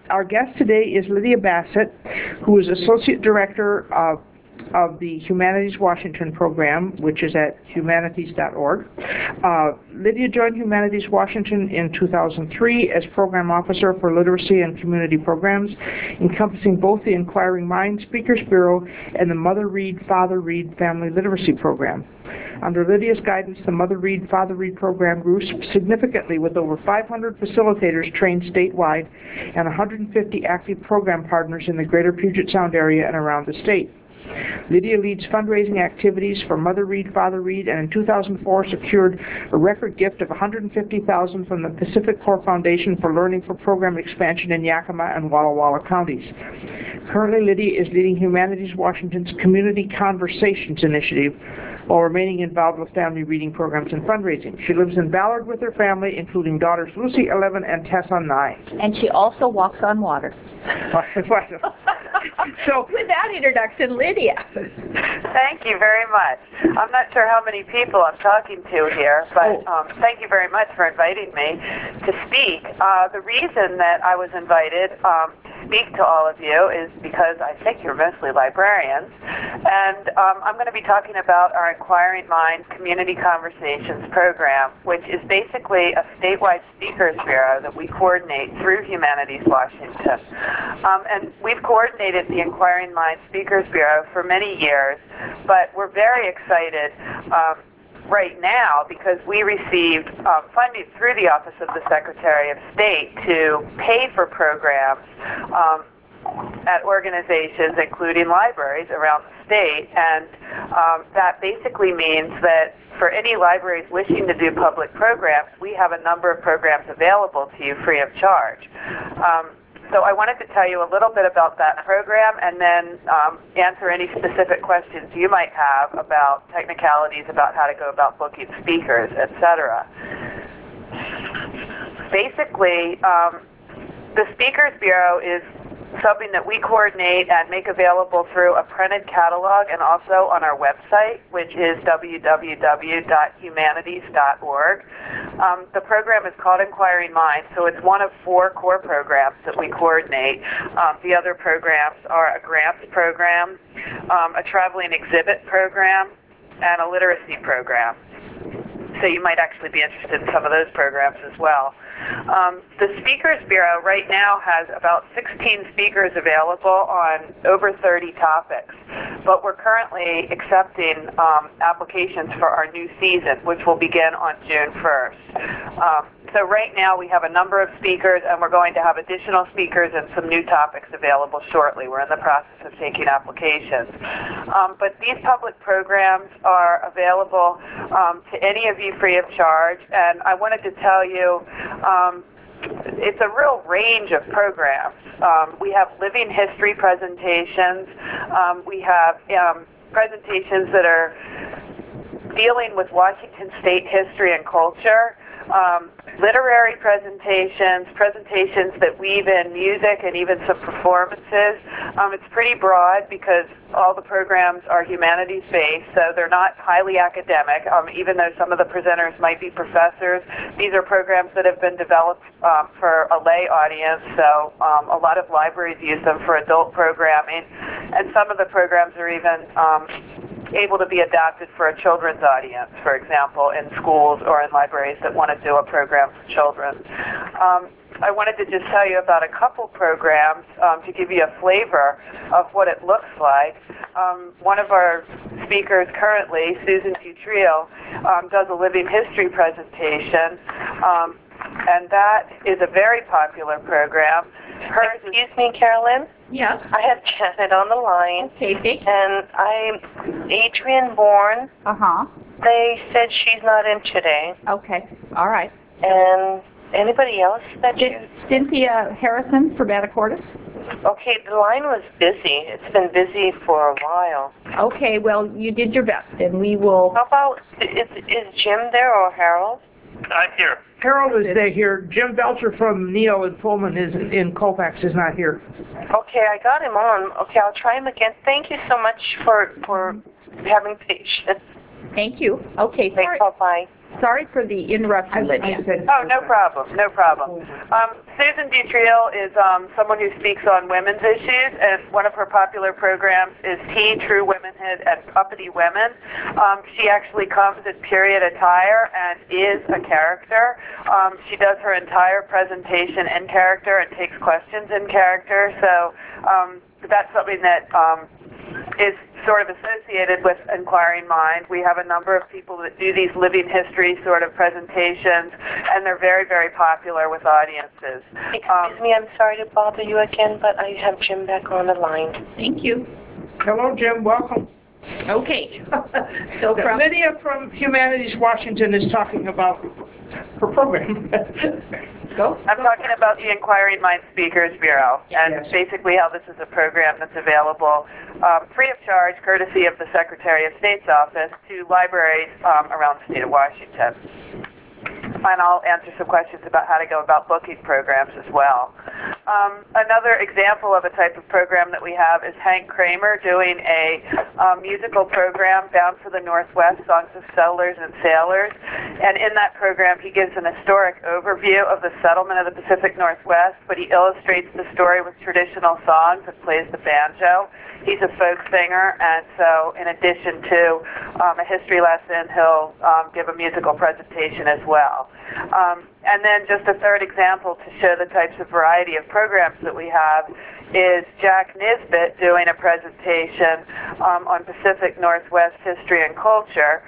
Our guest today is Lydia Bassett, who is Associate Director of the Humanities Washington program, which is at humanities.org. Lydia joined Humanities Washington in 2003 as Program Officer for Literacy and Community Programs, encompassing both the Inquiring Minds Speakers Bureau and the Mother Read, Father Read Family Literacy Program. Under Lydia's guidance, the Mother Read, Father Read program grew significantly with over 500 facilitators trained statewide and 150 active program partners in the greater Puget Sound area and around the state. Lydia leads fundraising activities for Mother Read, Father Read, and in 2004 secured a record gift of $150,000 from the Pacific Core Foundation for Learning for program expansion in Yakima and Walla Walla counties. Currently, Lydia is leading Humanities Washington's Community Conversations initiative while remaining involved with family reading programs and fundraising. She lives in Ballard with her family, including daughters Lucy, 11, and Tessa, 9. And she also walks on water. So, with that introduction, Lydia. Thank you very much. I'm not sure how many people I'm talking to here, but thank you very much for inviting me to speak. The reason that I was invited to speak to all of you is because I think you're mostly librarians, and I'm going to be talking about our Inquiring Minds Community Conversations program, which is basically a statewide speakers bureau that we coordinate through Humanities Washington. And we've coordinated the Inquiring Minds Speakers Bureau for many years, but we're very excited right now because we received funding through the Office of the Secretary of State to pay for programs at organizations, including libraries around the state, and that basically means that for any libraries wishing to do public programs, we have a number of programs available to you free of charge. So I wanted to tell you a little bit about that program and then answer any specific questions you might have about technicalities about how to go about booking speakers, etc. Basically, the Speakers Bureau is something that we coordinate and make available through a printed catalog and also on our website, which is www.humanities.org. The program is called Inquiring Minds, so it's one of 4 core programs that we coordinate. The other programs are a grants program, a traveling exhibit program, and a literacy program. So you might actually be interested in some of those programs as well. The Speakers Bureau right now has about 16 speakers available on over 30 topics, but we're currently accepting applications for our new season, which will begin on June 1st. So right now we have a number of speakers, and we're going to have additional speakers and some new topics available shortly. We're in the process of taking applications. But these public programs are available to any of you free of charge, and I wanted to tell you it's a real range of programs. We have living history presentations. We have presentations that are dealing with Washington State history and culture, literary presentations, presentations that weave in music and even some performances. It's pretty broad because all the programs are humanities-based, so they're not highly academic, even though some of the presenters might be professors. These are programs that have been developed for a lay audience, so a lot of libraries use them for adult programming, and some of the programs are even able to be adapted for a children's audience, for example, in schools or in libraries that want to do a program for children. I wanted to just tell you about a couple programs to give you a flavor of what it looks like. One of our speakers currently, Susan Futrell, does a living history presentation, and that is a very popular program. Excuse me, Carolyn? Yes. I have Janet on the line. Okay. And I'm Adrienne Bourne. Uh-huh. They said she's not in today. Okay. All right. And anybody else that you... Cynthia Harrison from Anacortes. Okay, the line was busy. It's been busy for a while. Okay, well, you did your best, and we will... How about, is Jim there or Harold? I'm here. Harold is here. Jim Belcher from Neal and Pullman is in Colfax is not here. Okay, I got him on. Okay, I'll try him again. Thank you so much for having patience. Thank you. Okay, thanks. Bye-bye. Sorry for the interruption, Lydia. I said. Oh, no problem, no problem. Susan Butriel is someone who speaks on women's issues, and one of her popular programs is Teen True Womanhood and Uppity Women. She actually comes in period attire and is a character. She does her entire presentation in character and takes questions in character, so that's something that is sort of associated with Inquiring Mind. We have a number of people that do these living history sort of presentations, and they're very, very popular with audiences. Excuse me, I'm sorry to bother you again, but I have Jim back on the line. Thank you. Hello, Jim, welcome. Okay. So from Lydia from Humanities Washington is talking about her program. go. I'm talking about the Inquiring Mind Speakers Bureau, and Yes. basically how this is a program that's available free of charge, courtesy of the Secretary of State's office, to libraries around the state of Washington. And I'll answer some questions about how to go about booking programs as well. Another example of a type of program that we have is Hank Kramer doing a musical program, Bound for the Northwest, Songs of Settlers and Sailors. And in that program, he gives an historic overview of the settlement of the Pacific Northwest, but he illustrates the story with traditional songs and plays the banjo. He's a folk singer, and so in addition to a history lesson, he'll give a musical presentation as well. And then just a third example to show the types of variety of programs that we have is Jack Nisbet doing a presentation on Pacific Northwest history and culture.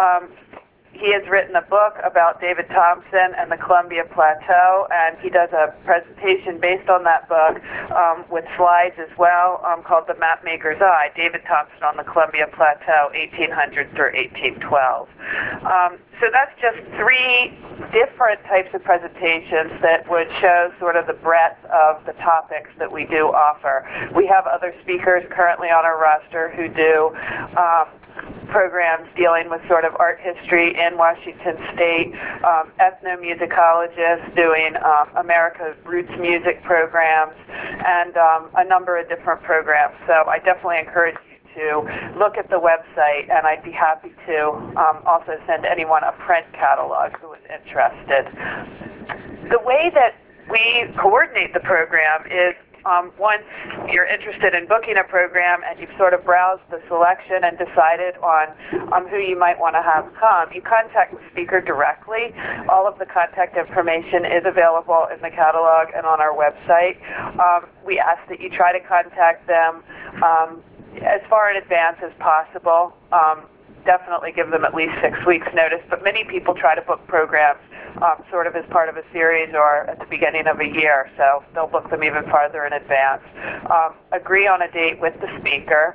He has written a book about David Thompson and the Columbia Plateau, and he does a presentation based on that book with slides as well called The Mapmaker's Eye, David Thompson on the Columbia Plateau, 1800 through 1812. So that's just three different types of presentations that would show sort of the breadth of the topics that we do offer. We have other speakers currently on our roster who do programs dealing with sort of art history in Washington State, ethnomusicologists doing America's Roots music programs, and a number of different programs. So I definitely encourage you to look at the website, and I'd be happy to also send anyone a print catalog who is interested. The way that we coordinate the program is once you're interested in booking a program and you've sort of browsed the selection and decided on who you might want to have come, you contact the speaker directly. All of the contact information is available in the catalog and on our website. We ask that you try to contact them as far in advance as possible. Definitely give them at least 6 weeks notice, but many people try to book programs sort of as part of a series or at the beginning of a year, so they'll book them even farther in advance. Agree on a date with the speaker,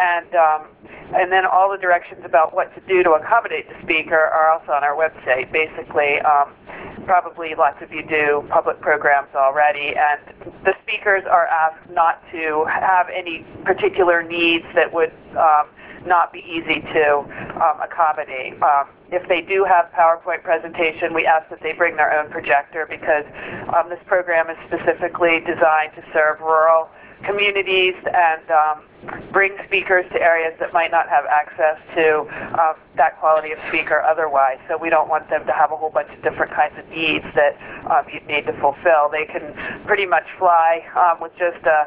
and then all the directions about what to do to accommodate the speaker are also on our website. Basically, probably lots of you do public programs already, and the speakers are asked not to have any particular needs that would not be easy to accommodate. If they do have PowerPoint presentation, we ask that they bring their own projector because this program is specifically designed to serve rural communities and bring speakers to areas that might not have access to that quality of speaker otherwise. So we don't want them to have a whole bunch of different kinds of needs that you'd need to fulfill. They can pretty much fly with just a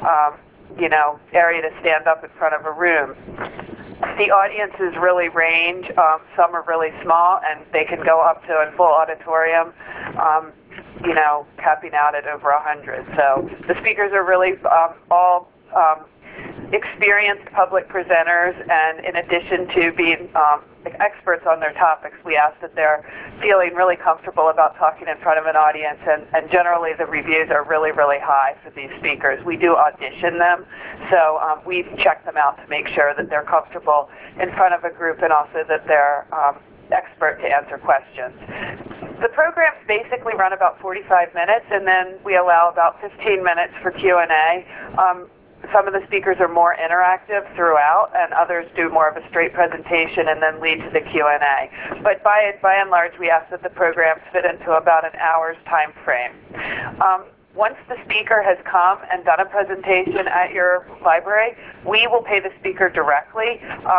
area to stand up in front of a room. The audiences really range. Some are really small, and they can go up to a full auditorium, capping out at over 100. So the speakers are really all experienced public presenters, and in addition to being experts on their topics, we ask that they're feeling really comfortable about talking in front of an audience, and generally the reviews are really, really high for these speakers. We do audition them, so we check them out to make sure that they're comfortable in front of a group and also that they're expert to answer questions. The programs basically run about 45 minutes, and then we allow about 15 minutes for Q&A. Some of the speakers are more interactive throughout, and others do more of a straight presentation and then lead to the Q&A. But by and large, we ask that the programs fit into about an hour's time frame. Once the speaker has come and done a presentation at your library, we will pay the speaker directly.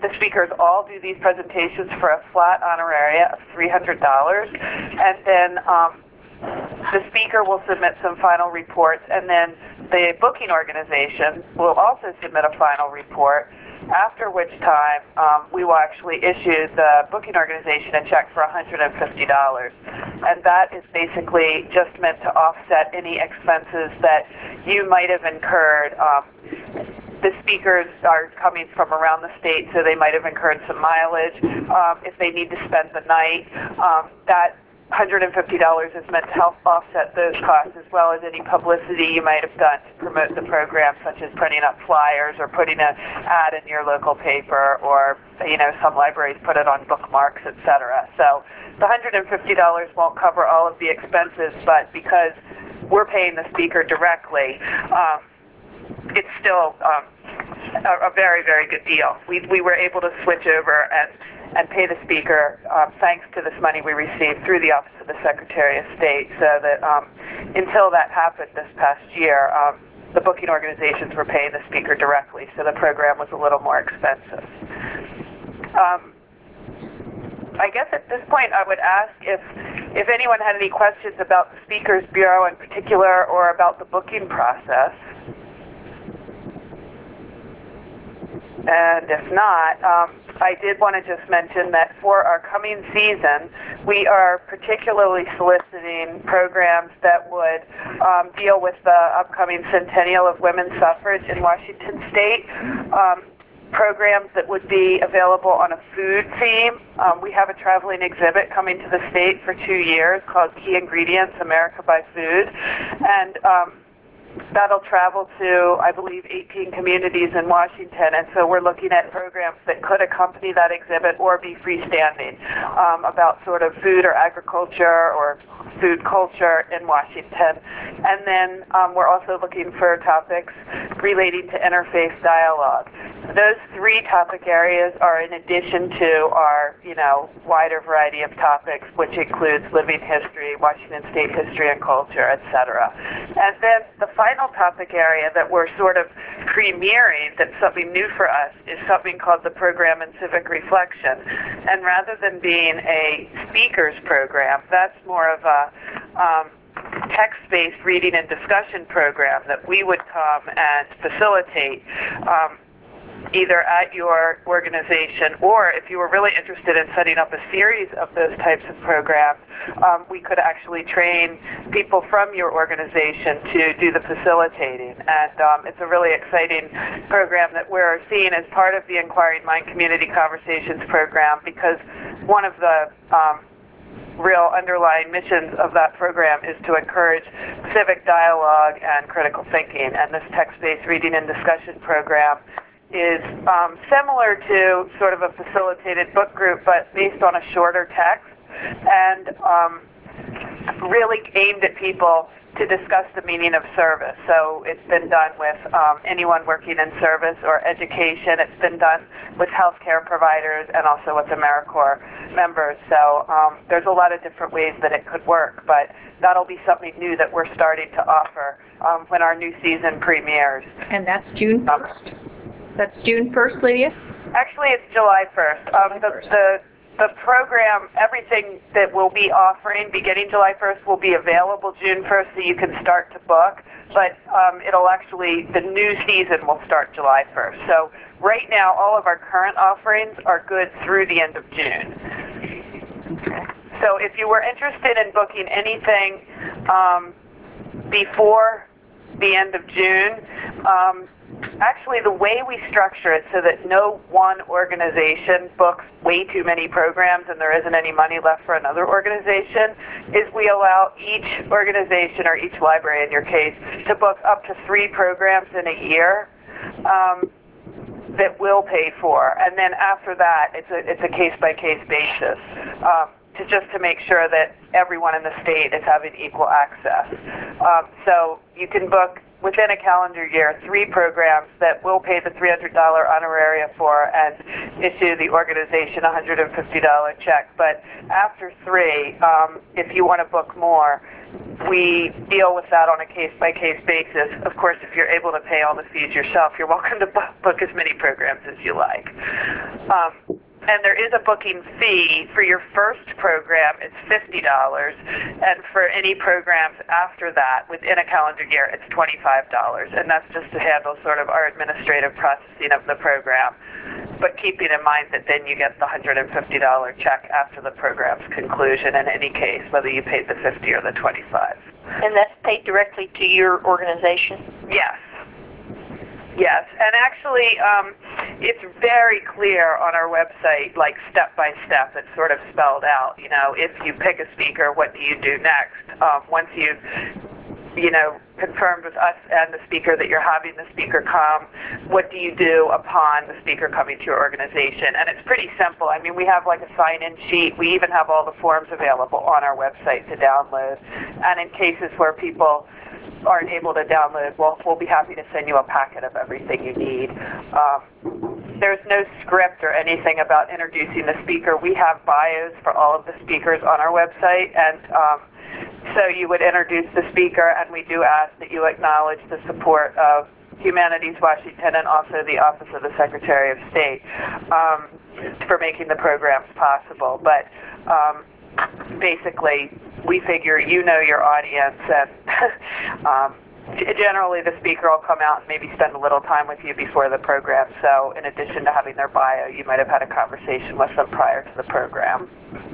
The speakers all do these presentations for a flat honoraria of $300, and then the speaker will submit some final reports, and then the booking organization will also submit a final report, after which time we will actually issue the booking organization a check for $150. And that is basically just meant to offset any expenses that you might have incurred. The speakers are coming from around the state, so they might have incurred some mileage. If they need to spend the night, that $150 is meant to help offset those costs, as well as any publicity you might have done to promote the program, such as printing up flyers or putting an ad in your local paper, or some libraries put it on bookmarks, etc. So the $150 won't cover all of the expenses, but because we're paying the speaker directly, it's still a very, very good deal. We were able to switch over and pay the speaker thanks to this money we received through the Office of the Secretary of State, so that until that happened this past year, the booking organizations were paying the speaker directly, so the program was a little more expensive. I guess at this point I would ask if anyone had any questions about the Speakers Bureau in particular, or about the booking process. And if not, I did want to just mention that for our coming season, we are particularly soliciting programs that would deal with the upcoming centennial of women's suffrage in Washington State. Programs that would be available on a food theme. We have a traveling exhibit coming to the state for 2 years called Key Ingredients, America by Food. And that'll travel to, I believe, 18 communities in Washington, and so we're looking at programs that could accompany that exhibit or be freestanding about sort of food or agriculture or food culture in Washington. And then we're also looking for topics relating to interfaith dialogue. Those 3 topic areas are in addition to our, wider variety of topics, which includes living history, Washington State history and culture, etc. And then the final topic area that we're sort of premiering, that's something new for us, is something called the Program in Civic Reflection. And rather than being a speakers program, that's more of a text-based reading and discussion program that we would come and facilitate either at your organization, or if you were really interested in setting up a series of those types of programs, we could actually train people from your organization to do the facilitating. And it's a really exciting program that we're seeing as part of the Inquiring Mind Community Conversations program, because one of the real underlying missions of that program is to encourage civic dialogue and critical thinking. And this text-based reading and discussion program is similar to sort of a facilitated book group, but based on a shorter text, and really aimed at people to discuss the meaning of service. So it's been done with anyone working in service or education. It's been done with healthcare providers and also with AmeriCorps members. So there's a lot of different ways that it could work, but that'll be something new that we're starting to offer when our new season premieres. And that's June 1st? That's June 1st, Lydia? Actually, it's July 1st. The program, everything that we'll be offering beginning July 1st will be available June 1st, so you can start to book. But it'll actually, the new season will start July 1st. So right now, all of our current offerings are good through the end of June. Okay. So if you were interested in booking anything before the end of June, actually the way we structure it so that no one organization books way too many programs and there isn't any money left for another organization is we allow each organization, or each library in your case, to book up to 3 programs in a year that we'll pay for. And then after that, it's a case-by-case basis to make sure that everyone in the state is having equal access. So you can book within a calendar year 3 programs that we'll pay the $300 honoraria for and issue the organization a $150 check. But after 3, if you want to book more, we deal with that on a case-by-case basis. Of course, if you're able to pay all the fees yourself, you're welcome to book as many programs as you like. And there is a booking fee. For your first program, it's $50, and for any programs after that, within a calendar year, it's $25, and that's just to handle sort of our administrative processing of the program. But keeping in mind that then you get the $150 check after the program's conclusion in any case, whether you paid the $50 or the $25. And that's paid directly to your organization? Yes. Yes, and actually, it's very clear on our website, like step by step. It's sort of spelled out. You know, if you pick a speaker, what do you do next? Once you've, confirmed with us and the speaker that you're having the speaker come, what do you do upon the speaker coming to your organization? And it's pretty simple. I mean, we have like a sign-in sheet. We even have all the forms available on our website to download. And in cases where people aren't able to download, we'll be happy to send you a packet of everything you need. There's no script or anything about introducing the speaker. We have bios for all of the speakers on our website, and so you would introduce the speaker, and we do ask that you acknowledge the support of Humanities Washington and also the Office of the Secretary of State for making the programs possible. But basically, we figure you know your audience, and generally the speaker will come out and maybe spend a little time with you before the program. So in addition to having their bio, you might have had a conversation with them prior to the program.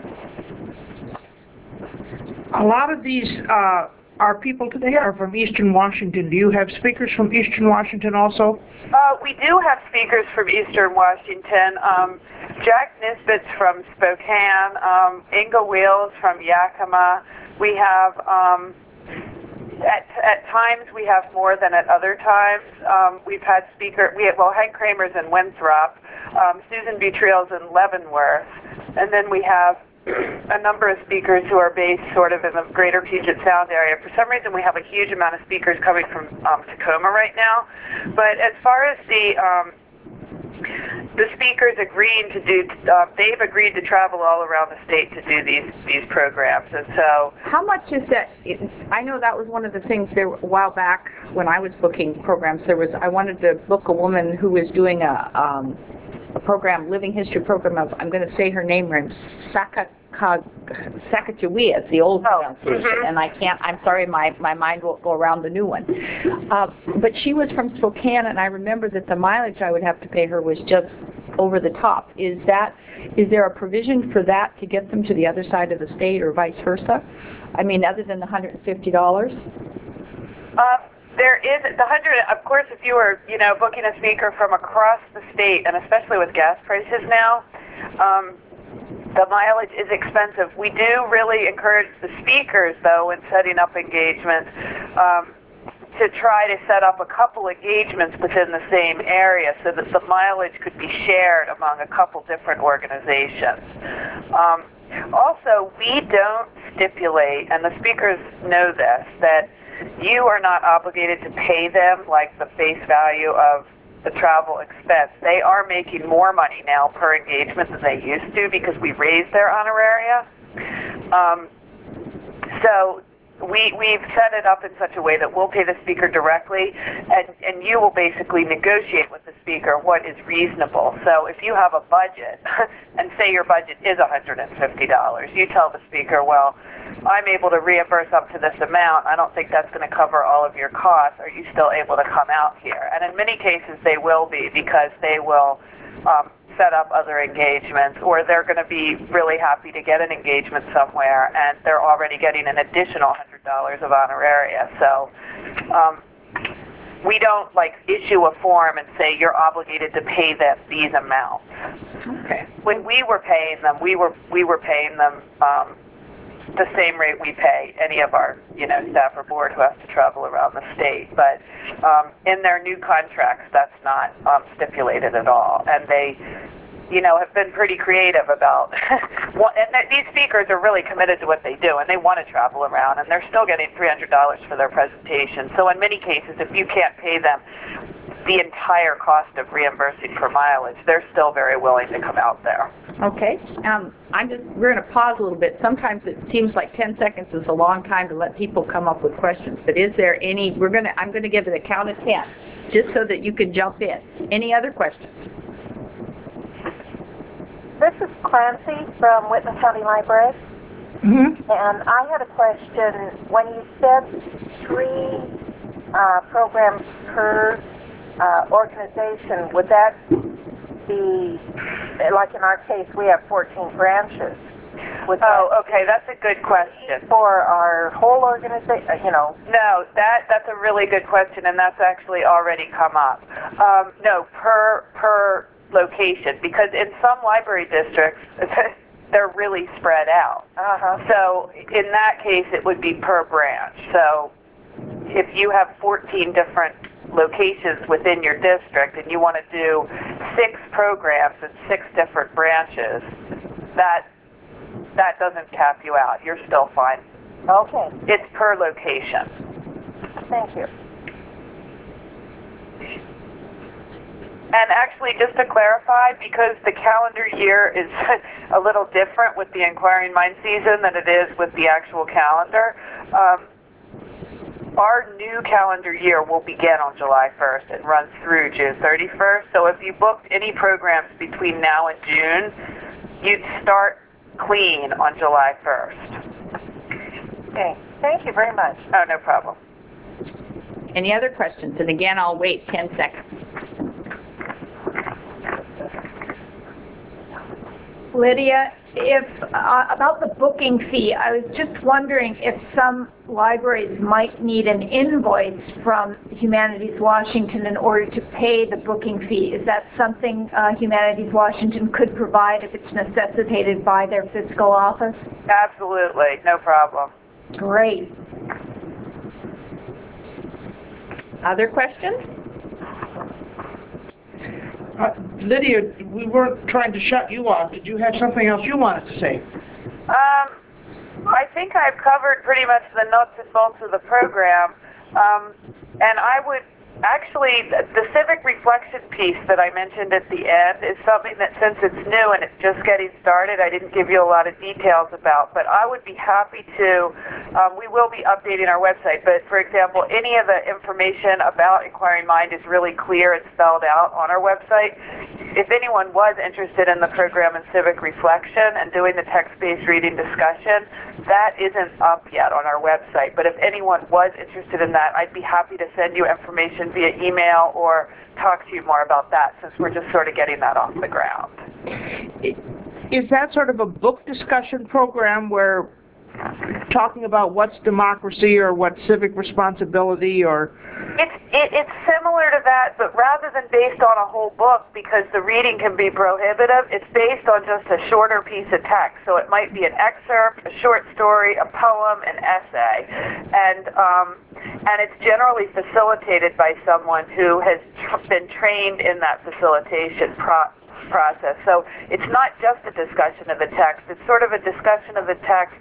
A lot of these our people today are from Eastern Washington. Do you have speakers from Eastern Washington also? We do have speakers from Eastern Washington. Jack Nisbet's from Spokane, Inga Wheels from Yakima. We have, at times we have more than at other times. We've had Hank Kramer's in Winthrop, Susan Butriel's in Leavenworth, and then we have a number of speakers who are based sort of in the greater Puget Sound area. For some reason, we have a huge amount of speakers coming from Tacoma right now. But as far as the speakers agreeing to do, they've agreed to travel all around the state to do these programs. And so, how much is that? I know that was one of the things there a while back when I was booking programs. I wanted to book a woman who was doing a program, living history program of, I'm going to say her name right, Sacagawea. It's the old pronunciation, and I'm sorry, my mind won't go around the new one. But she was from Spokane, and I remember that the mileage I would have to pay her was just over the top. Is there a provision for that to get them to the other side of the state or vice versa? I mean, other than the $150? There is the 100. Of course, if you were, booking a speaker from across the state, and especially with gas prices now, the mileage is expensive. We do really encourage the speakers, though, in setting up engagements, to try to set up a couple engagements within the same area so that the mileage could be shared among a couple different organizations. Also, we don't stipulate, and the speakers know this, that you are not obligated to pay them like the face value of the travel expense. They are making more money now per engagement than they used to because we raised their honoraria. So we've set it up in such a way that we'll pay the speaker directly, and you will basically negotiate with the speaker what is reasonable. So if you have a budget, and say your budget is $150, you tell the speaker, well, I'm able to reimburse up to this amount. I don't think that's going to cover all of your costs. Are you still able to come out here? And in many cases, they will be, because they will set up other engagements, or they're going to be really happy to get an engagement somewhere, and they're already getting an additional $100 of honoraria. So we don't issue a form and say you're obligated to pay them these amounts. Okay. When we were paying them, we were paying them the same rate we pay any of our staff or board who has to travel around the state. But in their new contracts, that's not stipulated at all, and they have been pretty creative about and these speakers are really committed to what they do, and they want to travel around, and they're still getting $300 for their presentation. So in many cases, if you can't pay them the entire cost of reimbursing for mileage, they're still very willing to come out there. Okay. We're going to pause a little bit. Sometimes it seems like 10 seconds is a long time to let people come up with questions. But is there any, I'm going to give it a count of 10, just so that you can jump in. Any other questions? This is Clancy from Whitman County Library. Mm-hmm. And I had a question. When you said 3 programs per organization, would that be, like in our case, we have 14 branches. Okay, that's a good question. For our whole organization, No, that's a really good question, and that's actually already come up. No, per location, because in some library districts, they're really spread out. So in that case, it would be per branch. So if you have 14 different locations within your district and you want to do 6 programs in 6 different branches, that doesn't cap you out. You're still fine. Okay. It's per location. Thank you. And actually, just to clarify, because the calendar year is a little different with the Inquiring Mind season than it is with the actual calendar, our new calendar year will begin on July 1st and run through June 31st. So if you booked any programs between now and June, you'd start clean on July 1st. Okay. Thank you very much. Oh, no problem. Any other questions? And again, I'll wait 10 seconds. Lydia, if about the booking fee, I was just wondering if some libraries might need an invoice from Humanities Washington in order to pay the booking fee. Is that something Humanities Washington could provide if it's necessitated by their fiscal office? Absolutely, no problem. Great. Other questions? Lydia, we weren't trying to shut you off. Did you have something else you wanted to say? I think I've covered pretty much the nuts and bolts of the program. And I would actually, the civic reflection piece that I mentioned at the end is something that, since it's new and it's just getting started, I didn't give you a lot of details about, but I would be happy to, we will be updating our website, but for example, any of the information about Inquiring Mind is really clear and spelled out on our website. If anyone was interested in the program in civic reflection and doing the text-based reading discussion, that isn't up yet on our website, but if anyone was interested in that, I'd be happy to send you information via email or talk to you more about that, since we're just sort of getting that off the ground. Is that sort of a book discussion program where talking about what's democracy or what's civic responsibility, or? It's similar to that, but rather than based on a whole book, because the reading can be prohibitive, it's based on just a shorter piece of text. So it might be an excerpt, a short story, a poem, an essay, and it's generally facilitated by someone who has been trained in that facilitation process. So it's not just a discussion of the text, it's sort of a discussion of the text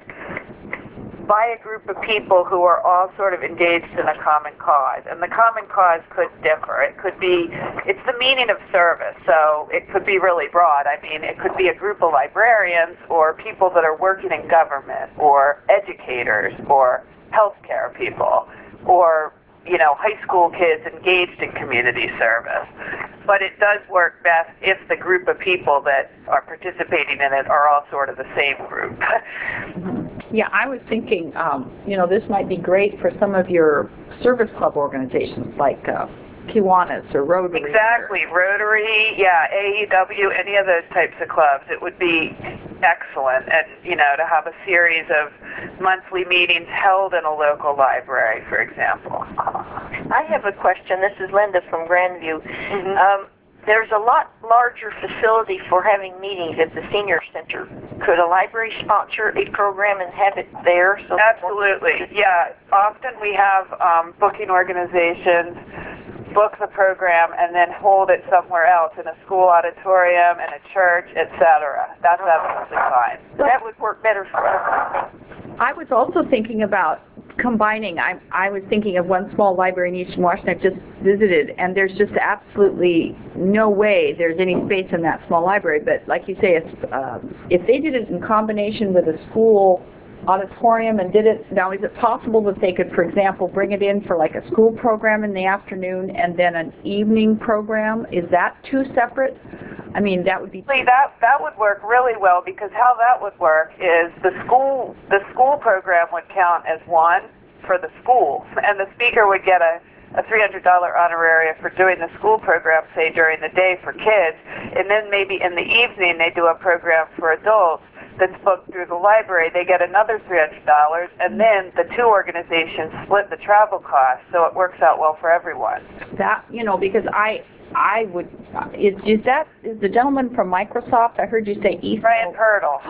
by a group of people who are all sort of engaged in a common cause. And the common cause could differ. It could be, it's the meaning of service, so it could be really broad. I mean, it could be a group of librarians or people that are working in government or educators or healthcare people or, high school kids engaged in community service. But it does work best if the group of people that are participating in it are all sort of the same group. Yeah, I was thinking, this might be great for some of your service club organizations like Kiwanis or Rotary. Exactly, Rotary, yeah, AEW, any of those types of clubs. It would be excellent, and to have a series of monthly meetings held in a local library, for example. I have a question. This is Linda from Grandview. Mm-hmm. There's a lot larger facility for having meetings at the senior center. Could a library sponsor a program and have it there? So absolutely, yeah. Often we have booking organizations book the program and then hold it somewhere else, in a school auditorium, in a church, etc. That's absolutely fine. That would work better for us. I was also thinking about combining, I was thinking of one small library in Eastern Washington I've just visited, and there's just absolutely no way there's any space in that small library. But like you say, if they did it in combination with a school auditorium and did it, now is it possible that they could, for example, bring it in for like a school program in the afternoon and then an evening program? Is that two separate? I mean, that would be... That would work really well, because how that would work is the school program would count as one for the school, and the speaker would get a $300 honorarium for doing the school program, say during the day for kids, and then maybe in the evening they do a program for adults that's booked through the library. They get another $300, and then the two organizations split the travel costs, so it works out well for everyone. That, because I would, is the gentleman from Microsoft? I heard you say East. Brian Pirtle.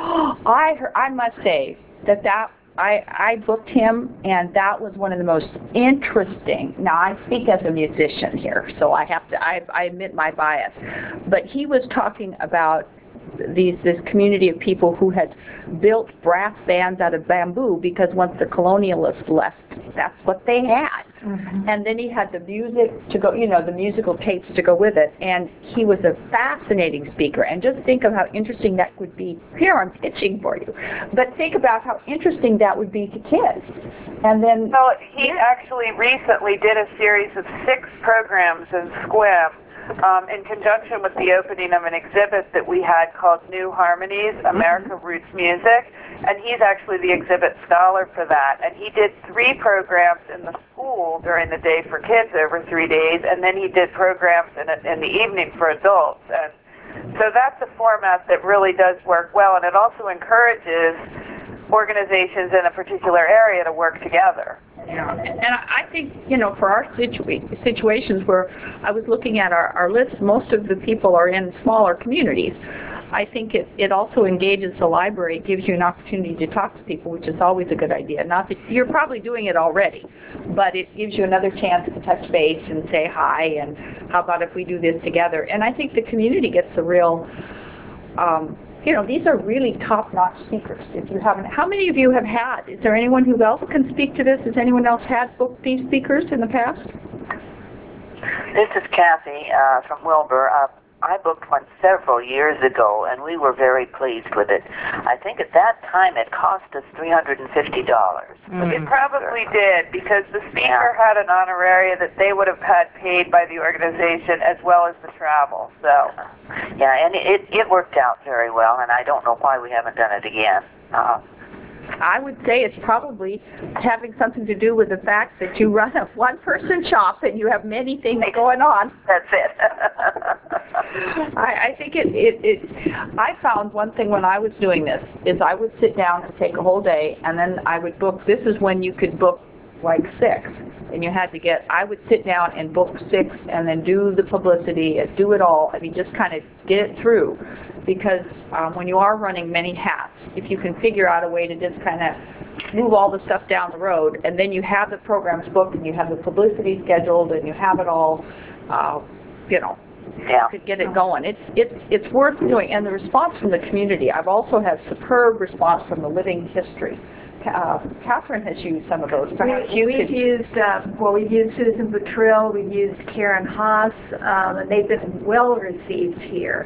I must say that I booked him, and that was one of the most interesting. Now, I speak as a musician here, so I admit my bias. But he was talking about this community of people who had built brass bands out of bamboo, because once the colonialists left, that's what they had. Mm-hmm. And then he had the music to go, the musical tapes to go with it. And he was a fascinating speaker. And just think of how interesting that would be. Here, I'm pitching for you. But think about how interesting that would be to kids. And then... Well, he actually recently did a series of 6 programs in SQUIM, in conjunction with the opening of an exhibit that we had called New Harmonies, America Roots Music, and he's actually the exhibit scholar for that. And he did 3 programs in the school during the day for kids over 3 days, and then he did programs in the evening for adults. And so that's a format that really does work well, and it also encourages organizations in a particular area to work together. Yeah, and I think, for our situations where I was looking at our list, most of the people are in smaller communities. I think it also engages the library. It gives you an opportunity to talk to people, which is always a good idea. Not that you're probably doing it already, but it gives you another chance to touch base and say hi, and how about if we do this together? And I think the community gets a real... these are really top-notch speakers. If you haven't, how many of you have had? Is there anyone who else can speak to this? Has anyone else had booked these speakers in the past? This is Kathy from Wilbur. I booked one several years ago, and we were very pleased with it. I think at that time it cost us $350. It probably did, because the speaker had an honorarium that they would have had paid by the organization, as well as the travel. So, yeah, and it worked out very well, and I don't know why we haven't done it again. I would say it's probably having something to do with the fact that you run a one-person shop and you have many things going on. That's it. I think I found one thing when I was doing this is I would sit down and take a whole day, and then I would book. This is when you could book like 6, and you had to I would sit down and book 6 and then do the publicity, do it all. I mean, just kind of get it through, because when you are running many hats, if you can figure out a way to just kind of move all the stuff down the road, and then you have the programs booked and you have the publicity scheduled and you have it all, Yeah. could get it going. It's worth doing, and the response from the community. I've also had superb response from the Living History. Catherine has used some of those. Perhaps we've used Susan Buttrill, we've used Karen Haas, and they've been well received here.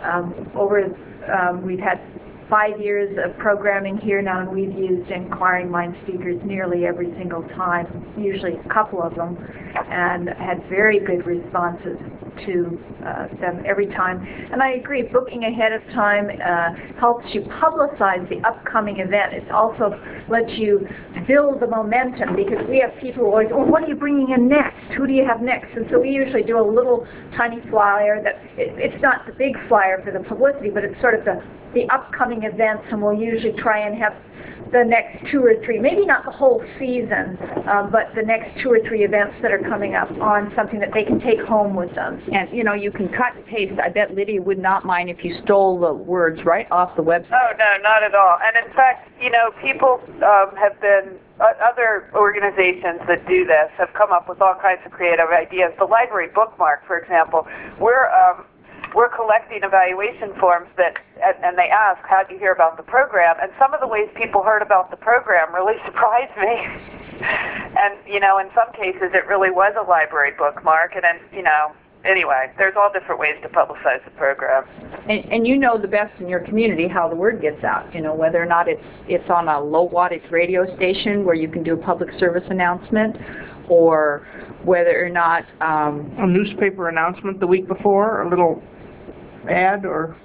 We've had 5 years of programming here now, and we've used inquiring mind speakers nearly every single time, usually a couple of them, and had very good responses to them every time. And I agree, booking ahead of time helps you publicize the upcoming event. It also lets you build the momentum, because we have people who always, what are you bringing in next? Who do you have next? And so we usually do a little tiny flyer that, it's not the big flyer for the publicity, but it's sort of the upcoming events, and we'll usually try and have the next 2 or 3, maybe not the whole season, but the next 2 or 3 events that are coming up on something that they can take home with them. And, you can cut and paste. I bet Lydia would not mind if you stole the words right off the website. Oh, no, not at all. And in fact, people have been, other organizations that do this have come up with all kinds of creative ideas. The Library Bookmark, for example, we're we're collecting evaluation forms and they ask, how'd you hear about the program? And some of the ways people heard about the program really surprised me. And, in some cases it really was a library bookmark, and then, anyway, there's all different ways to publicize the program. And you know the best in your community how the word gets out, whether or not it's on a low wattage radio station where you can do a public service announcement, or whether or not a newspaper announcement the week before, a little ad or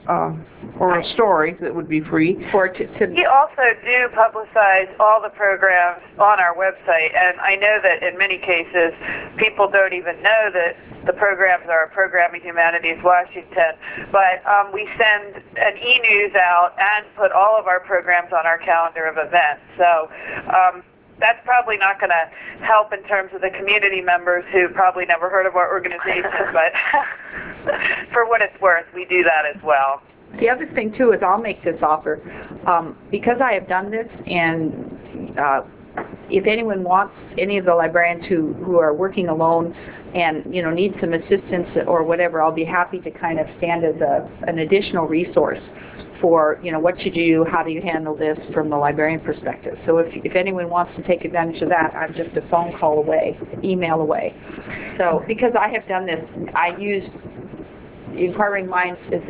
a story that would be free. We also do publicize all the programs on our website, and I know that in many cases people don't even know that the programs are Programming Humanities Washington, but we send an e-news out and put all of our programs on our calendar of events. So that's probably not going to help in terms of the community members who probably never heard of our organization, but for what it's worth, we do that as well. The other thing, too, is I'll make this offer. Because I have done this, and if anyone wants, any of the librarians who are working alone and, need some assistance or whatever, I'll be happy to kind of stand as an additional resource for, what should you do, how do you handle this from the librarian perspective. So if anyone wants to take advantage of that, I'm just a phone call away, email away. So because I have done this, I used Inquiring Minds as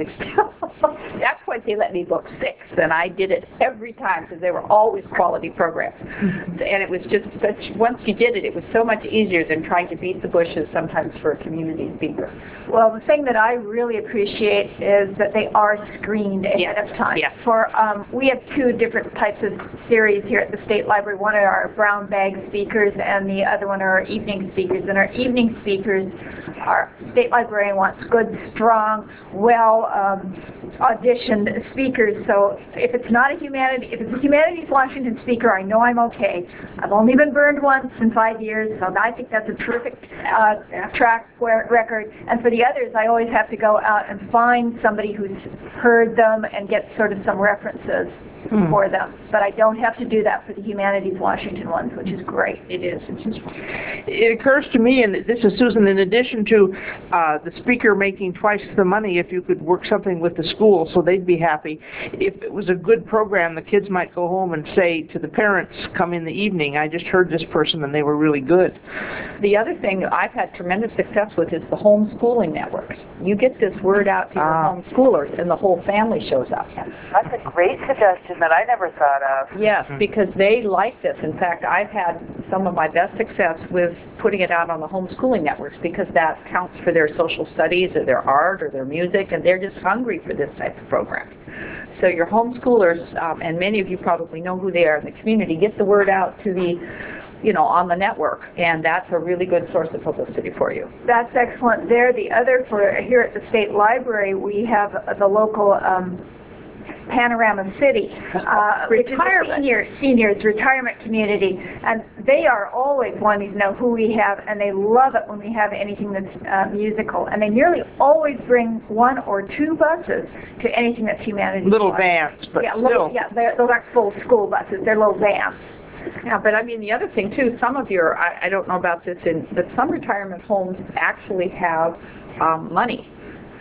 that's why they let me book 6, and I did it every time because they were always quality programs. And it was just once you did it, it was so much easier than trying to beat the bushes sometimes for a community speaker. Well, the thing that I really appreciate is that they are screened ahead of time. Yes. We have 2 different types of series here at the State Library. One are our brown bag speakers, and the other one are our evening speakers. And our evening speakers, our State Librarian wants good, strong, well auditioned speakers. So if it's a Humanities Washington speaker, I know I'm okay. I've only been burned once in 5 years, so I think that's a terrific track record. And for the others, I always have to go out and find somebody who's heard them and get sort of some references for them. But I don't have to do that for the Humanities Washington ones, which is great. It is. It occurs to me, and this is Susan, in addition to the speaker making twice the money, if you could work something with the school so they'd be happy. If it was a good program, the kids might go home and say to the parents, come in the evening, I just heard this person and they were really good. The other thing that I've had tremendous success with is the homeschooling networks. You get this word out to your homeschoolers and the whole family shows up. That's a great suggestion that I never thought of. Yes, because they like this. In fact, I've had some of my best success with putting it out on the homeschooling networks because that counts for their social studies or their art or their music, and they're just hungry for this type of program. So your homeschoolers, and many of you probably know who they are in the community, get the word out to the, on the network, and that's a really good source of publicity for you. That's excellent there. The other, for here at the State Library, we have the local Panorama City, which is a seniors retirement community, and they are always wanting to know who we have, and they love it when we have anything that's musical, and they nearly always bring 1 or 2 buses to anything that's humanities. Little vans, but still. Those aren't full school buses, they're little vans. Yeah, but I mean the other thing too, some of your, I don't know about this, but some retirement homes actually have money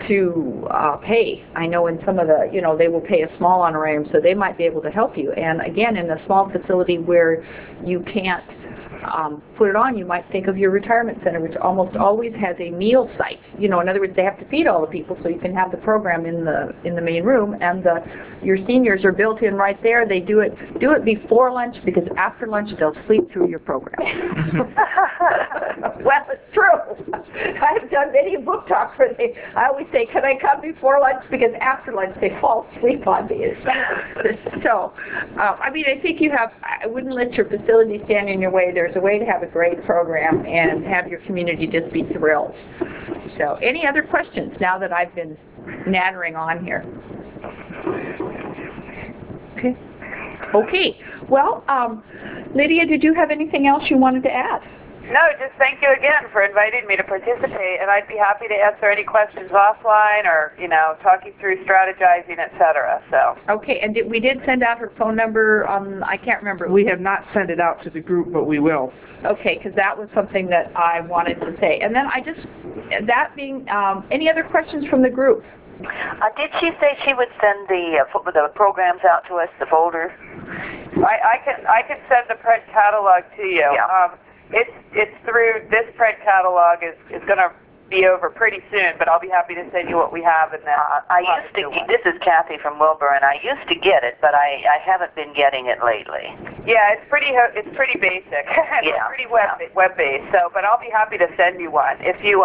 to pay. I know in some of the, they will pay a small honorarium, so they might be able to help you. And again, in a small facility where you can't put it on, you might think of your retirement center, which almost always has a meal site. In other words, they have to feed all the people, so you can have the program in the main room, and your seniors are built in right there. They do it before lunch, because after lunch they'll sleep through your program. Well, it's true. I've done many book talks where I always say, can I come before lunch? Because after lunch they fall asleep on me. So, I think I wouldn't let your facility stand in your way. There's a way to have a great program and have your community just be thrilled. So, any other questions now that I've been nattering on here? Okay. Well, Lydia, did you have anything else you wanted to add? No, just thank you again for inviting me to participate, and I'd be happy to answer any questions offline or, talk you through strategizing, etc. So. Okay, and we did send out her phone number. I can't remember. We have not sent it out to the group, but we will. Okay, because that was something that I wanted to say. And then that being, any other questions from the group? Did she say she would send the programs out to us, the folder? I can send the print catalog to you. Yeah. It's through this print catalog is going to be over pretty soon, but I'll be happy to send you what we have. And then this is Kathy from Wilbur, and I used to get it, but I haven't been getting it lately. Yeah, it's pretty basic. It's pretty web based. So, but I'll be happy to send you one if you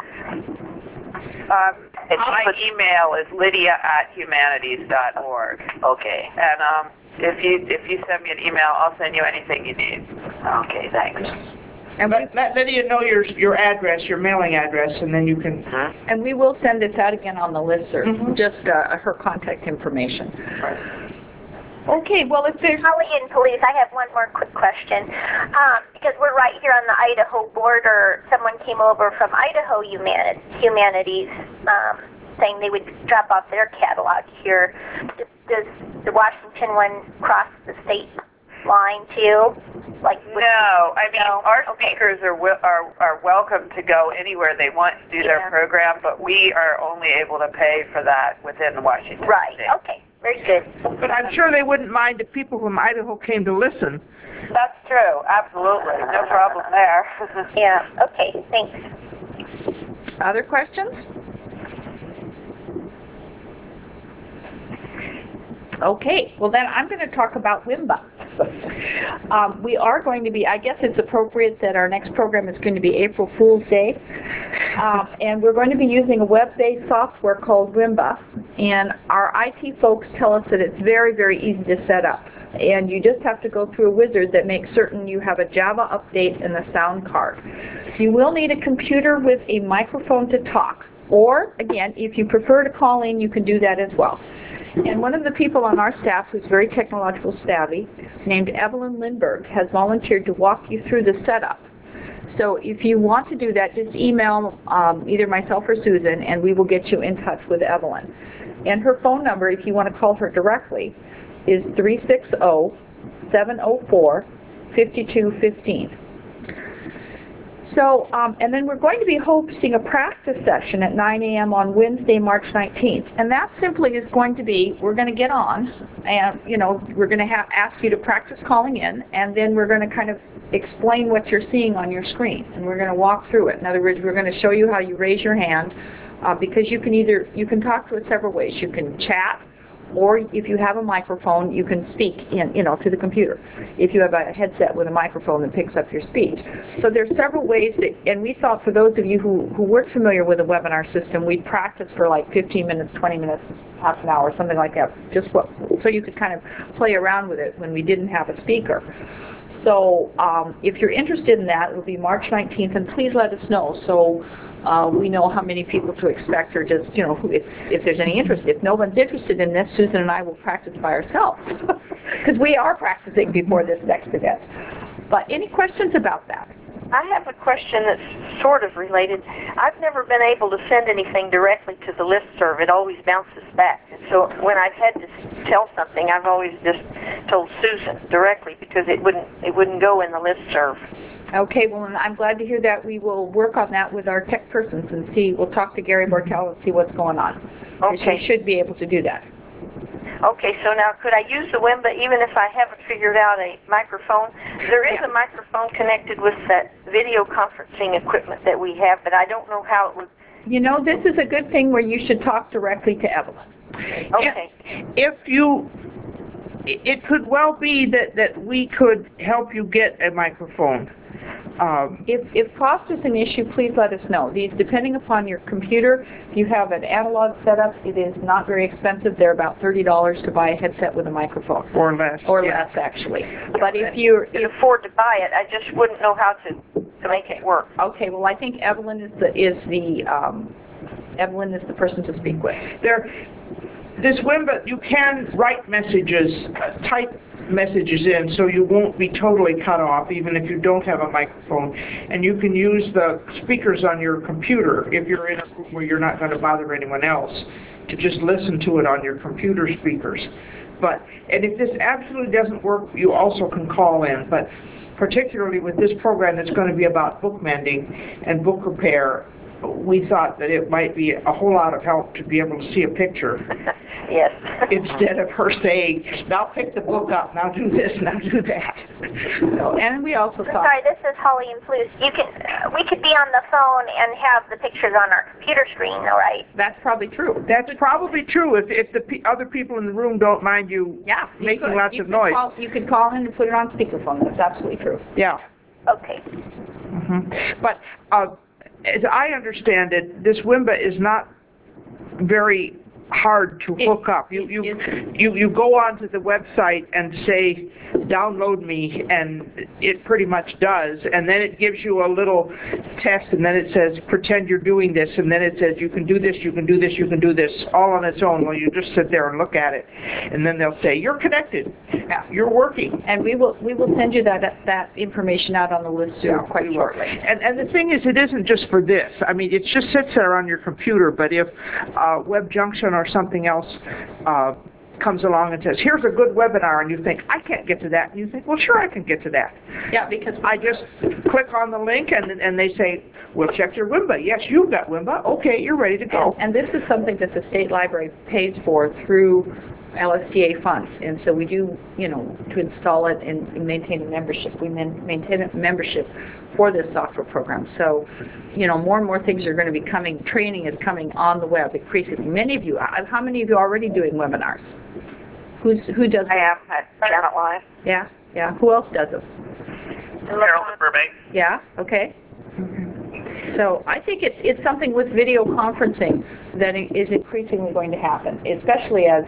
my email is lydia@humanities.org. Okay. And if you send me an email, I'll send you anything you need. Okay, thanks. And let Lydia know your address, your mailing address, and then you can... And we will send this out again on the listserv, just her contact information. Right. Okay, well, if there's... Holly and Police, I have one more quick question. Because we're right here on the Idaho border, someone came over from Idaho Humanities saying they would drop off their catalog here. Does the Washington one cross the state line too? No, I mean our speakers are welcome to go anywhere they want to do their program, but we are only able to pay for that within Washington State. Okay, very good. But I'm sure they wouldn't mind if people from Idaho came to listen. That's true, absolutely, no problem there. Yeah, okay, thanks. Other questions? Okay, well then I'm going to talk about WIMBA. We are going to be, I guess it's appropriate that our next program is going to be April Fool's Day. And we're going to be using a web-based software called WIMBA. And our IT folks tell us that it's very, very easy to set up. And you just have to go through a wizard that makes certain you have a Java update and a sound card. You will need a computer with a microphone to talk. Or, again, if you prefer to call in, you can do that as well. And one of the people on our staff who's very technological savvy, named Evelyn Lindbergh, has volunteered to walk you through the setup. So if you want to do that, just email either myself or Susan, and we will get you in touch with Evelyn. And her phone number, if you want to call her directly, is 360-704-5215. So, and then we're going to be hosting a practice session at 9 a.m. on Wednesday, March 19th. And that simply is going to be, we're going to get on, and, we're going to ask you to practice calling in, and then we're going to kind of explain what you're seeing on your screen. And we're going to walk through it. In other words, we're going to show you how you raise your hand, because you can talk to us several ways. You can chat, or if you have a microphone, you can speak to the computer. If you have a headset with a microphone that picks up your speech. So there's several ways that, and we thought for those of you who weren't familiar with the webinar system, we'd practice for like 15 minutes, 20 minutes, half an hour, something like that, so you could kind of play around with it when we didn't have a speaker. So if you're interested in that, it will be March 19th, and please let us know so we know how many people to expect, or just, if there's any interest. If no one's interested in this, Susan and I will practice by ourselves, because we are practicing before this next event. But any questions about that? I have a question that's sort of related. I've never been able to send anything directly to the listserv. It always bounces back. And so when I've had to tell something, I've always just told Susan directly, because it wouldn't go in the listserv. Okay, well, I'm glad to hear that. We will work on that with our tech persons and see. We'll talk to Gary Bortel and see what's going on. Okay. She should be able to do that. Okay, so now could I use the WIMBA even if I haven't figured out a microphone? There is a microphone connected with that video conferencing equipment that we have, but I don't know how it would... This is a good thing where you should talk directly to Evelyn. Okay. It could well be that we could help you get a microphone. If cost is an issue, please let us know. These, depending upon your computer, if you have an analog setup, it is not very expensive. They're about $30 to buy a headset with a microphone. Or less. Or less, actually. But if you can afford to buy it, I just wouldn't know how to make it work. Okay, well, I think Evelyn is the person to speak with. This WIMBA, you can write messages, type messages in, so you won't be totally cut off, even if you don't have a microphone. And you can use the speakers on your computer, if you're in a group where you're not going to bother anyone else, to just listen to it on your computer speakers. And if this absolutely doesn't work, you also can call in. But particularly with this program that's going to be about book mending and book repair, we thought that it might be a whole lot of help to be able to see a picture Yes. instead of her saying, now pick the book up, now do this, now do that. So, and we also thought, Sorry, this is Holly and Fluce. We could be on the phone and have the pictures on our computer screen, though, right? that's probably true. That's probably true if the other people in the room don't mind you Yeah. you making could- lots you of could noise. You could call in and put it on speakerphone. That's absolutely true. Yeah. Okay. But as I understand it, this WIMBA is not very hard to hook up. You go onto the website and say, download me, and it pretty much does, and then it gives you a little test, and then it says, pretend you're doing this, and then it says, you can do this, you can do this, you can do this, all on its own. Well, you just sit there and look at it, and then they'll say, you're connected, you're working. And we will send you that information out on the list quite shortly. And the thing is, it isn't just for this. I mean, it just sits there on your computer, but if WebJunction or something else comes along and says, here's a good webinar, and you think, I can't get to that, and you think, well, sure, I can get to that. Yeah, because I just click on the link, and they say, we'll check your WIMBA. Yes, you've got WIMBA. Okay, you're ready to go. And this is something that the state library pays for through LSTA funds, and so we do, to install it and maintain a membership. We maintain a membership for this software program. So, more and more things are going to be coming. Training is coming on the web increasingly. Many of you, how many of you are already doing webinars? Who does? I am at Janet Live. Yeah. Who else does them? Harold at Burbank. Yeah. Okay. So I think it's something with video conferencing that is increasingly going to happen, especially as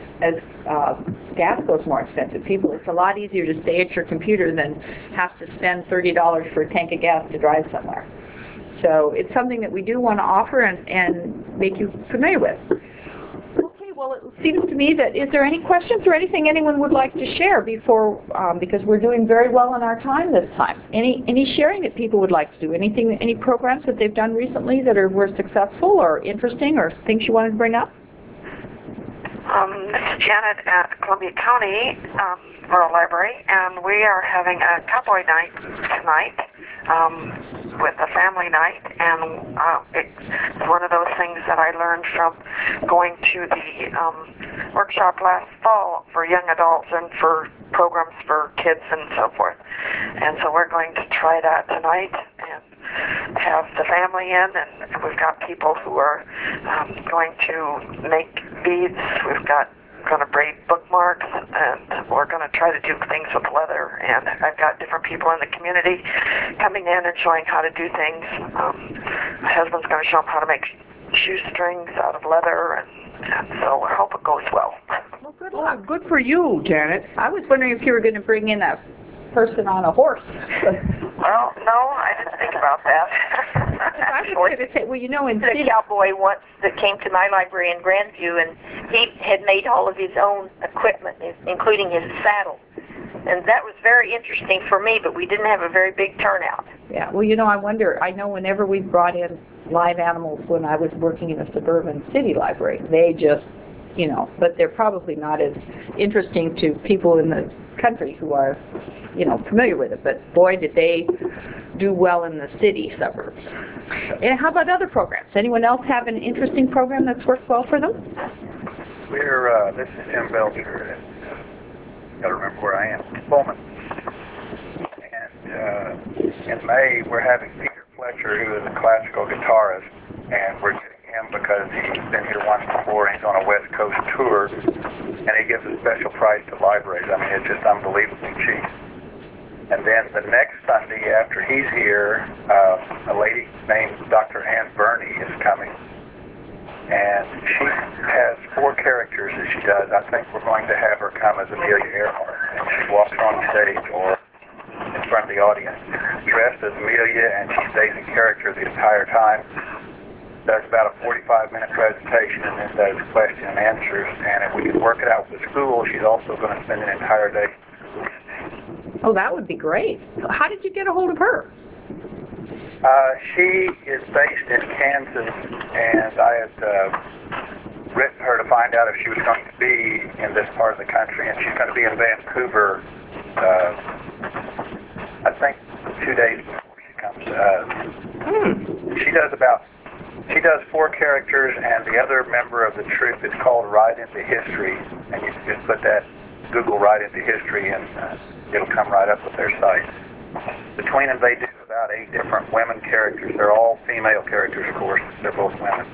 gas goes more expensive. It's a lot easier to stay at your computer than have to spend $30 for a tank of gas to drive somewhere. So it's something that we do want to offer and make you familiar with. Okay, well, it seems to me that, is there any questions or anything anyone would like to share before, because we're doing very well in our time this time. Any sharing that people would like to do? Any programs that they've done recently that were successful or interesting or things you wanted to bring up? This is Janet at Columbia County Rural Library, and we are having a cowboy night tonight with a family night, and it's one of those things that I learned from going to the workshop last fall for young adults and for programs for kids and so forth. And so we're going to try that tonight and have the family in, and we've got people who are going to make beads. We've got going to braid bookmarks, and we're going to try to do things with leather. And I've got different people in the community coming in and showing how to do things. My husband's going to show them how to make shoestrings out of leather, and so I hope it goes well. Well, good Oh, luck. good for you, Janet. I was wondering if you were going to bring in a person on a horse. Well, no, I didn't think about that. I was going to say, well, in A city, cowboy once that came to my library in Grandview, and he had made all of his own equipment, including his saddle. And that was very interesting for me, but we didn't have a very big turnout. yeah. Well, I know whenever we brought in live animals when I was working in a suburban city library, they just, but they're probably not as interesting to people in the country who are, familiar with it. But boy, did they do well in the city suburbs. And how about other programs? Anyone else have an interesting program that's worked well for them? This is Tim Belcher. Got to remember where I am. Pullman. And in May, we're having Peter Fletcher, who is a classical guitarist, and we're getting him because he's been here once before and he's on a West Coast tour, and he gives a special price to libraries. I mean, it's just unbelievably cheap. And then the next Sunday after he's here, a lady named Dr. Ann Burney is coming. And she has 4 characters that she does. I think we're going to have her come as Amelia Earhart. And she walks on stage or in front of the audience dressed as Amelia, and she stays in character the entire time. Does about a 45-minute presentation and then does question and answers. And if we can work it out with the school, she's also going to spend an entire day. Oh, that would be great. How did you get a hold of her? She is based in Kansas, and I had written her to find out if she was going to be in this part of the country, and she's going to be in Vancouver, I think 2 days before she comes to us. She does about She does 4 characters, and the other member of the troupe is called Ride into History, and you can just put that, Google Ride into History, and it'll come right up with their site. Between them, they do about 8 different women characters. They're all female characters, of course. They're both women.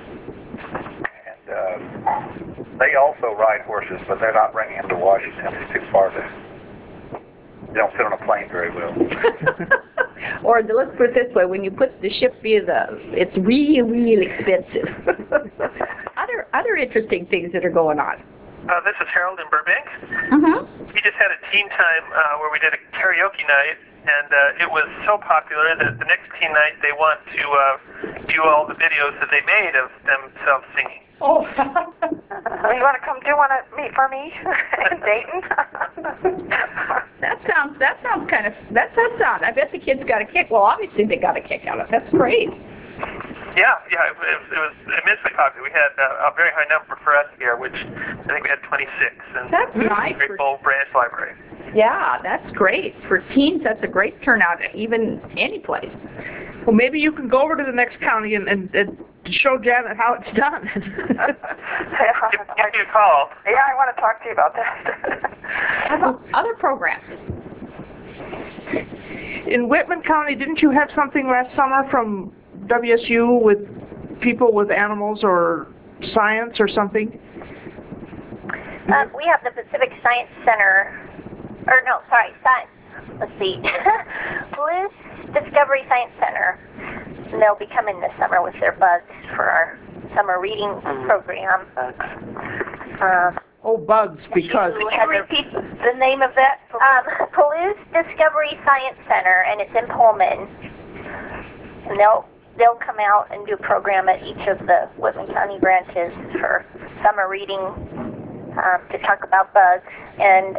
And they also ride horses, but they're not bringing them to Washington. It's too far to... They don't fit on a plane very well. Or let's put it this way, when you put the ship via it's real expensive. Other interesting things that are going on. This is Harold in Burbank. Mm-hmm. We just had a teen time where we did a karaoke night, and it was so popular that the next teen night they want to view all the videos that they made of themselves singing. Oh. You want to come do one for me in Dayton? That sounds kind of, that does sound, I bet the kids got a kick. Well, obviously they got a kick out of it. That's great. Yeah, it was immensely popular. We had a very high number for us here, which I think we had 26. And That's nice. Great Bowl Branch Library. Yeah, that's great. For teens, that's a great turnout, even any place. Well, maybe you can go over to the next county and show Janet how it's done. Give me a call. Yeah, I want to talk to you about that. How about other programs? In Whitman County, didn't you have something last summer from WSU with people with animals or science or something? We have the Pacific Science Center, let's see, Blues Discovery Science Center. And they'll be coming this summer with their bugs for our summer reading program. Bugs, because... Could you repeat the name of that? Palouse Discovery Science Center, and it's in Pullman. And they'll come out and do a program at each of the Whitman County branches for summer reading to talk about bugs. And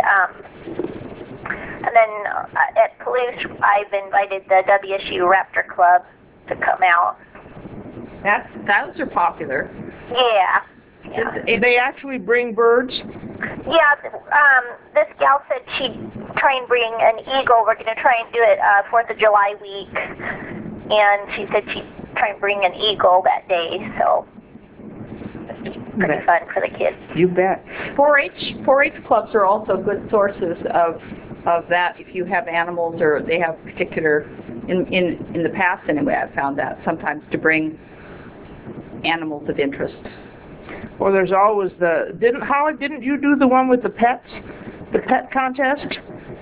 then at Palouse, I've invited the WSU Raptor Club to come out. Those are popular. Yeah. They actually bring birds? Yeah, this gal said she'd try and bring an eagle. We're going to try and do it 4th of July week. And she said she'd try and bring an eagle that day, so it's pretty fun for the kids. You bet. 4-H clubs are also good sources of that if you have animals or they have particular, in the past anyway, I've found that sometimes to bring animals of interest. Well, there's always Holly, didn't you do the one with the pets? The pet contest?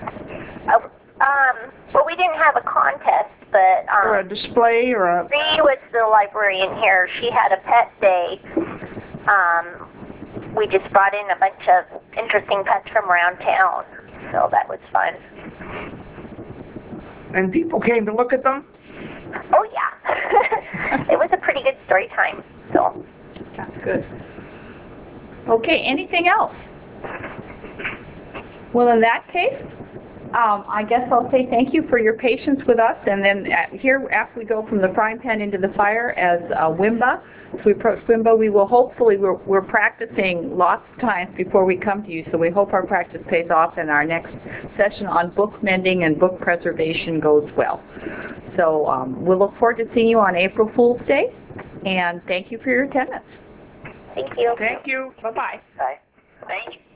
Well, we didn't have a contest, but... or a display, or a... Bree was the librarian here. She had a pet day. We just brought in a bunch of interesting pets from around town, so that was fun. And people came to look at them? Oh, yeah. It was a pretty good story time, so... That's good. Okay, anything else? Well, in that case, I guess I'll say thank you for your patience with us, and then here, after we go from the frying pan into the fire as WIMBA, as we approach WIMBA, we will hopefully, we're practicing lots of times before we come to you, so we hope our practice pays off and our next session on book mending and book preservation goes well. So we'll look forward to seeing you on April Fool's Day, and thank you for your attendance. Thank you. Thank you. Bye-bye. Bye. Thank you.